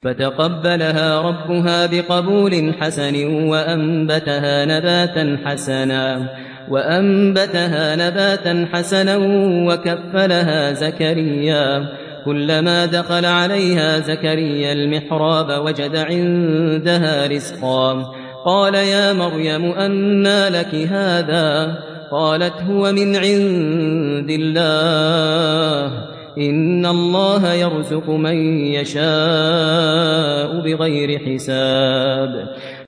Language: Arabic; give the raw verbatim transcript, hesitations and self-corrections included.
فتقبلها ربها بقبول حسن وأنبتها نباتا حسنا وأنبتها نباتا حسنا وكفلها زكريا كلما دخل عليها زكريا المحراب وجد عندها رزقا قال يا مريم أنى لك هذا قالت هو من عند الله إن الله يرزق من يشاء بغير حساب